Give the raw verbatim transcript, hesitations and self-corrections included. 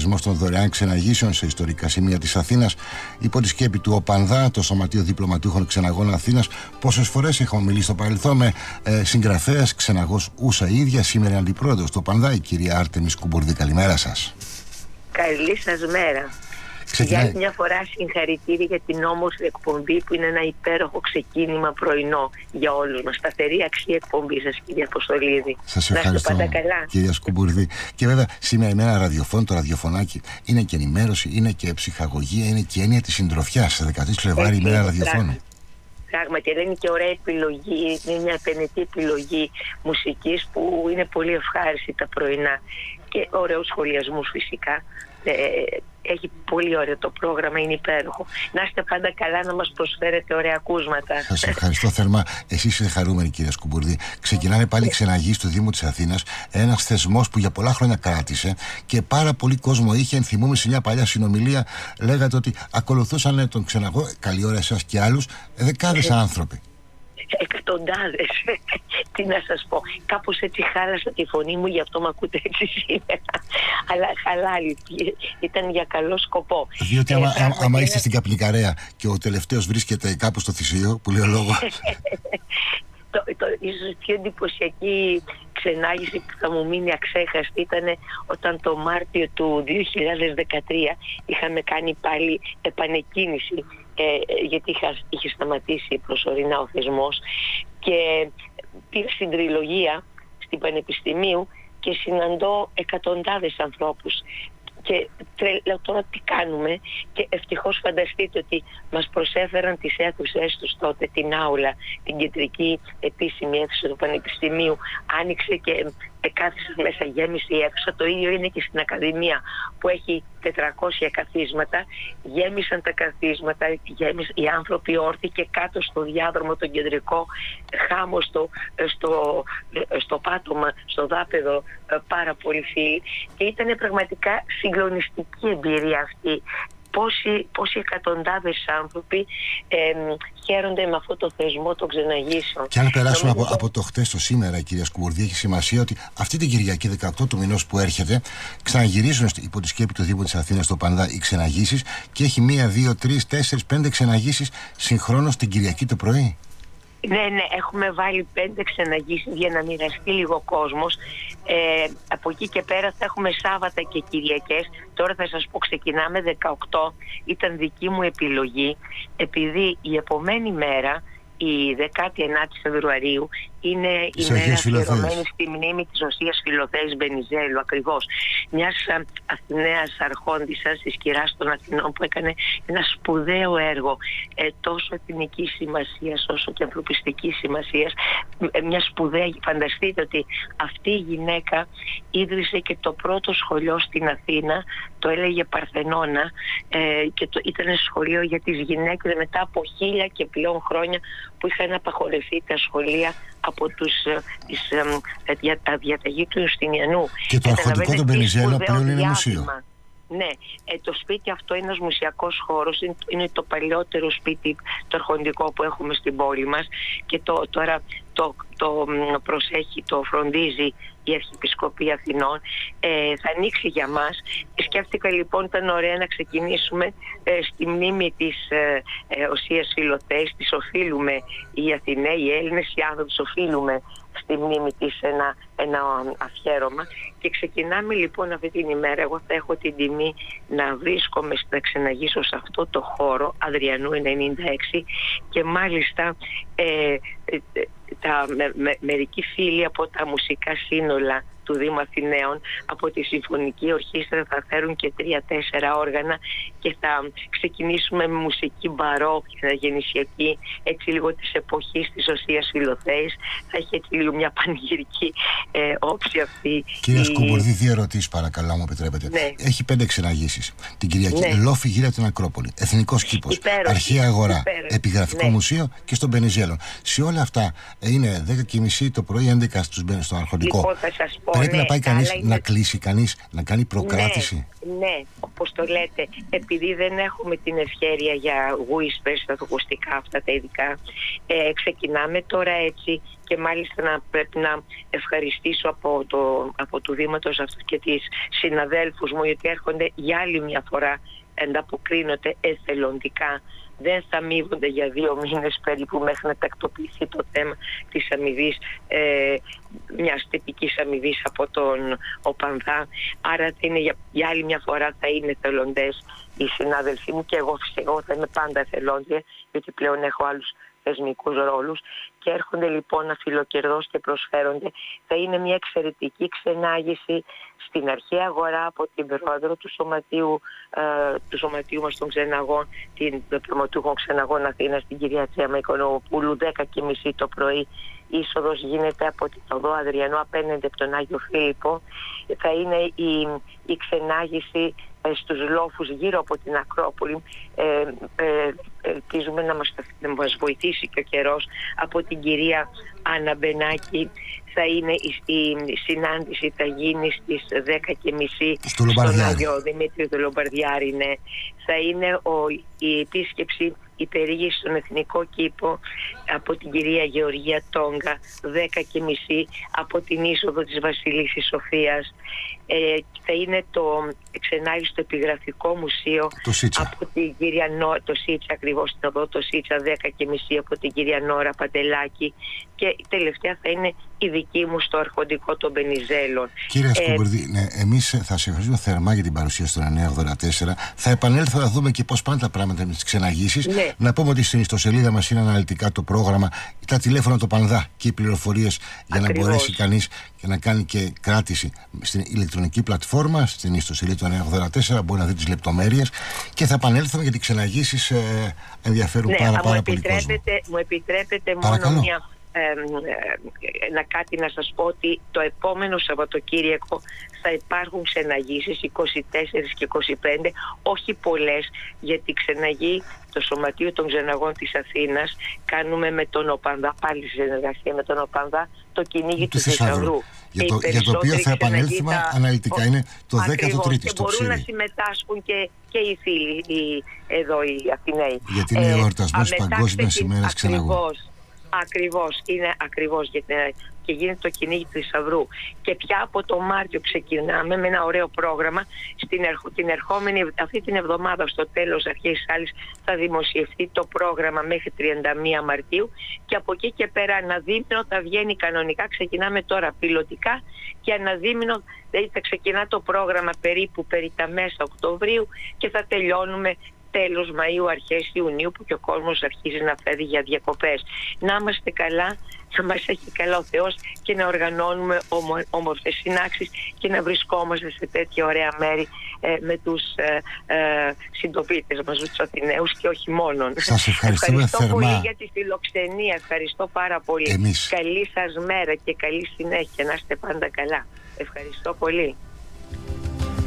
θεσμός των δωρεάν ξεναγήσεων σε ιστορικά σημεία της Αθήνας, υπό τη σκέπη του ΟΠΑΝΔΑ, το Σωματείο Διπλωματούχων Ξεναγών Αθήνας. Πόσες φορές έχουμε μιλήσει στο παρελθόν με ε, συγγραφέας, ξεναγός ούσα ίδια, σήμερα αντιπρόεδρος του ΟΠΑΝΔΑ, η κυρία Άρτεμις Κουμπούρδη. Καλημέρα σας. Καλή σας μέρα. Ξεκινάει. Για μια φορά συγχαρητήρια για την όμορφη εκπομπή που είναι ένα υπέροχο ξεκίνημα πρωινό για όλους μας. Σταθερή αξία εκπομπή σας, κύριε Αποστολίδη. Σας ευχαριστώ, να είστε πάντα καλά, κυρία Σκουμπουρδή. Και βέβαια σήμερα είναι ένα ραδιοφώνο, το ραδιοφωνάκι είναι και ενημέρωση, είναι και ψυχαγωγία, είναι και έννοια της συντροφιάς. Σε δεκατρείς Φλεβάρι ημέρα ραδιοφώνου. Πράγματι, δεν είναι και ωραία επιλογή, είναι μια επενετή επιλογή μουσικής που είναι πολύ ευχάριστη τα πρωινά και ωραίους σχολιασμούς φυσικά. Ε, έχει πολύ ωραίο το πρόγραμμα, είναι υπέροχο. Να είστε πάντα καλά, να μας προσφέρετε ωραία ακούσματα. Σας ευχαριστώ θερμά. Εσείς είστε χαρούμενοι, κυρία Σκουμπουρδή. Ξεκινάνε πάλι οι ξεναγείς του Δήμου της Αθήνας, ένας θεσμός που για πολλά χρόνια κράτησε και πάρα πολύ κόσμο είχε. Ενθυμούμε σε μια παλιά συνομιλία, λέγατε ότι ακολουθούσαν τον ξεναγό, καλή ώρα εσάς και άλλους, δεκάδες άνθρωποι. Εκατοντάδες. Τι να σας πω. Κάπως έτσι χάλασα τη φωνή μου, γι' αυτό με ακούτε έτσι σήμερα. Αλλά χαλάλι. Ήταν για καλό σκοπό. Διότι άμα, ε, άμα, άμα είστε στην Καπνικαρέα και ο τελευταίος βρίσκεται κάπου στο Θησίο, που λέει ο λόγος. το, το, ίσως πιο εντυπωσιακή ξενάγηση που θα μου μείνει αξέχαστη ήταν όταν το Μάρτιο του δύο χιλιάδες δεκατρία είχαμε κάνει πάλι επανεκκίνηση. Ε, γιατί είχα, είχε σταματήσει προσωρινά ο θεσμός και πήγα στην Τριλογία στην Πανεπιστημίου και συναντώ εκατοντάδες ανθρώπους και λέω τώρα τι κάνουμε, και ευτυχώς φανταστείτε ότι μας προσέφεραν τις αίθουσες τους τότε, την άουλα, την κεντρική επίσημη αίθουσα του Πανεπιστημίου, άνοιξε και κάθισαν μέσα, γέμισε η αίθουσα. Το ίδιο είναι και στην Ακαδημία που έχει τετρακόσια καθίσματα, γέμισαν τα καθίσματα, γέμισαν οι άνθρωποι όρθιοι και κάτω στο διάδρομο τον κεντρικό, χάμο στο, στο, στο πάτωμα, στο δάπεδο, πάρα πολύ φίλοι, και ήταν πραγματικά συγκλονιστική εμπειρία αυτή. Πόσοι, πόσοι εκατοντάδες άνθρωποι ε, χαίρονται με αυτό το θεσμό των ξεναγήσεων. Και αν περάσουμε Νομίζω... από, από το χτες στο σήμερα, κυρία Σκουμπουρδή, έχει σημασία ότι αυτή την Κυριακή δεκαοκτώ του μηνός που έρχεται ξαναγυρίζουν υπό τη σκέπη του Δήμου της Αθήνας στο ΟΠΑΝΔΑ οι ξεναγήσεις και έχει μία, δύο, τρεις, τέσσερις, πέντε ξεναγήσεις συγχρόνως την Κυριακή το πρωί. Ναι, ναι, έχουμε βάλει πέντε ξεναγήσεις για να μοιραστεί λίγο κόσμος. Ε, από εκεί και πέρα θα έχουμε Σάββατα και Κυριακές. Τώρα θα σας πω, ξεκινάμε δεκαοκτώ. Ήταν δική μου επιλογή, επειδή η επομένη μέρα, η δεκάτη ενάτη Φεβρουαρίου, είναι η μέρα αφιερωμένη στη μνήμη της Οσίας Φιλοθέης Μπενιζέλου, ακριβώς. Μιας Αθηναίας αρχόντισσας της κυράς των Αθηνών που έκανε ένα σπουδαίο έργο, ε, τόσο εθνικής σημασίας όσο και ανθρωπιστικής σημασίας. Ε, μια σπουδαία, φανταστείτε ότι αυτή η γυναίκα ίδρυσε και το πρώτο σχολείο στην Αθήνα, το έλεγε Παρθενώνα, ε, και το, ήταν σχολείο για τις γυναίκες μετά από χίλια και πλέον χρόνια που είχαν απαγορευτεί τα σχολεία από τους, τις, δια, τα διαταγή του Ιουστινιανού. Και το αρχοντικό των Μπενιζέλου πλέον είναι μουσείο. Ναι, ε, το σπίτι αυτό είναι ένας μουσιακός χώρος, είναι, είναι το παλιότερο σπίτι το αρχοντικό που έχουμε στην πόλη μας, και το, τώρα το, το προσέχει, το φροντίζει η Αρχιεπισκοπή Αθηνών. Ε, θα ανοίξει για μας. Σκέφτηκα λοιπόν ήταν ωραία να ξεκινήσουμε ε, στη μνήμη της ε, ε, Οσίας Φιλοθέης. Της οφείλουμε οι Αθηναίοι, οι Έλληνες, οι άνθρωποι, της οφείλουμε στη μνήμη της ένα, ένα αφιέρωμα, και ξεκινάμε λοιπόν αυτή την ημέρα. Εγώ θα έχω την τιμή να βρίσκομαι, να ξεναγήσω σε αυτό το χώρο Αδριανού ενενήντα έξι, και μάλιστα ε, ε, τα, με, με, μερικοί φίλοι από τα μουσικά σύνολα του Δήμου Αθηναίων, από τη Συμφωνική Ορχήστρα, θα φέρουν και τρία-τέσσερα όργανα και θα ξεκινήσουμε με μουσική μπαρόκ, γεννησιακή, έτσι λίγο της εποχής της Οσίας Φιλοθέης. Θα έχει έτσι λίγο μια πανηγυρική ε, όψη αυτή. Κυρία η... Σκουμπουρδή, δύο ερωτήσεις παρακαλώ, μου επιτρέπετε. Ναι. Έχει πέντε ξεναγήσεις την Κυριακή. Ναι. Λόφι γύρω από την Ακρόπολη, Εθνικός Κήπος, Αρχαία Αγορά, υπέροχη. Επιγραφικό ναι. Μουσείο και στον Μπενιζέλο. Σε όλα αυτά είναι δέκα και μισή το πρωί, έντεκα στον αρχοντικό. Λοιπόν, θα σας πω, Πρέπει ωραία, να πάει κανείς είναι... να κλείσει κανείς, να κάνει προκράτηση. Ναι, ναι, όπως το λέτε, επειδή δεν έχουμε την ευχέρεια για whispers, τα ακουστικά αυτά τα ειδικά, ε, ξεκινάμε τώρα έτσι και μάλιστα να πρέπει να ευχαριστήσω από το, από του Δήματος αυτού και τις συναδέλφους μου, γιατί έρχονται για άλλη μια φορά, ανταποκρίνονται εθελοντικά. Δεν θα αμείβονται για δύο μήνες περίπου μέχρι να τακτοποιηθεί το θέμα της αμοιβής, ε, μιας τυπικής αμοιβής από τον ΟΠΑΝΔΑ. Άρα θα είναι για, για άλλη μια φορά θα είναι εθελοντές οι συνάδελφοί μου και εγώ φυσικά θα είμαι πάντα εθελόντια, γιατί πλέον έχω άλλους θεσμικούς ρόλους και έρχονται λοιπόν αφιλοκερδώς και προσφέρονται. Θα είναι μια εξαιρετική ξενάγηση στην αρχαία αγορά από την πρόεδρο του σωματείου, ε, του σωματείου μας των ξεναγών, την διπλωματούχων ξεναγών Αθήνας, την κυρία Τσέμα Οικονομοπούλου, δέκα και μισή το πρωί. Η είσοδος γίνεται από την οδό Αδριανού απέναντι από τον Άγιο Φίλιππο. Θα είναι η, η ξενάγηση ε, στους λόφους γύρω από την Ακρόπολη. Ε, ε, ελπίζουμε να μας, να μας βοηθήσει και ο καιρός από την κυρία Άννα Μπενάκη. Θα είναι η, η συνάντηση θα γίνει στις δέκα και μισή στο στον Άγιο Δημήτριο του Λομπαρδιάρη. Ναι. Θα είναι ο, η επίσκεψη η περιήγηση στον Εθνικό Κήπο από την κυρία Γεωργία Τόγκα, δέκα και μισή από την είσοδο της Βασιλίσσης Σοφίας. Ε, θα είναι το ξενάγηση στο Επιγραφικό Μουσείο από την κυρία Νόρα, το Σίτσα ακριβώς εδώ, το Σίτσα δέκα και μισή από την κυρία Νόρα Παντελάκη, και η τελευταία θα είναι η δική μου στο Αρχοντικό των Μπενιζέλων. Κύριε Σκουμπουρδή, ε, ναι, εμείς θα σε ευχαριστούμε θερμά για την παρουσία στο εννιά ογδόντα τέσσερα. Θα επανέλθω να δούμε και πώς πάνε τα πράγματα με τις ξεναγήσεις. Ναι. Να πούμε ότι στην ιστοσελίδα μας είναι αναλυτικά το πρόγραμμα, τα τηλέφωνα του ΠΑΝΔΑ και οι πληροφορίες για Ακριβώς. να μπορέσει κανείς και να κάνει και κράτηση στην ηλεκτρονική πλατφόρμα, στην ιστοσελίδα του εννιά ογδόντα τέσσερα, μπορεί να δει τις λεπτομέρειες και θα επανέλθουμε γιατί οι ξεναγήσεις ε, ενδιαφέρουν ναι, πάρα, πάρα πολύ κόσμο. Μου επιτρέπετε Παρακαλώ. μόνο μια... Ε, να κάτι να σας πω ότι το επόμενο Σαββατοκύριακο θα υπάρχουν ξεναγήσεις είκοσι τέσσερα και είκοσι πέντε, όχι πολλές, γιατί ξεναγεί το Σωματείο των Ξεναγών της Αθήνας κάνουμε με τον ΟΠΑΝΔΑ, πάλι σε συνεργασία με τον ΟΠΑΝΔΑ, το κυνήγι του Θησαυρού. Για το, για το οποίο θα επανέλθουμε τα... αναλυτικά, ο... είναι το δέκατο τρίτο στο Ψήρι. Και μπορούν να συμμετάσχουν και, και οι φίλοι οι, εδώ οι Αθηναίοι. Γιατί είναι ε, ο εορτασμός Παγκόσμιας ημέρας Ξεναγών. Ακριβώς, είναι ακριβώς και γίνεται το κυνήγι του Θησαυρού. Και πια από το Μάρτιο ξεκινάμε με ένα ωραίο πρόγραμμα. Στην ερχο, την ερχόμενη, αυτή την εβδομάδα στο τέλος αρχής άλλης θα δημοσιευτεί το πρόγραμμα μέχρι τριάντα μία Μαρτίου και από εκεί και πέρα αναδίμηνο θα βγαίνει κανονικά. Ξεκινάμε τώρα πιλωτικά και αναδίμηνο, δηλαδή θα ξεκινά το πρόγραμμα περίπου περί τα μέσα Οκτωβρίου και θα τελειώνουμε τέλος Μαΐου, αρχές Ιουνίου, που και ο κόσμος αρχίζει να φεύγει για διακοπές. Να είμαστε καλά, να μας έχει καλά ο Θεός και να οργανώνουμε ομο, όμορφες συνάξεις και να βρισκόμαστε σε τέτοια ωραία μέρη ε, με τους ε, ε, συντοπίτες μας, τους Αθηναίους και όχι μόνον. Σας ευχαριστούμε Ευχαριστώ θερμά. πολύ για τη φιλοξενία, ευχαριστώ πάρα πολύ. Εμείς. Καλή σας μέρα και καλή συνέχεια, να είστε πάντα καλά. Ευχαριστώ πολύ.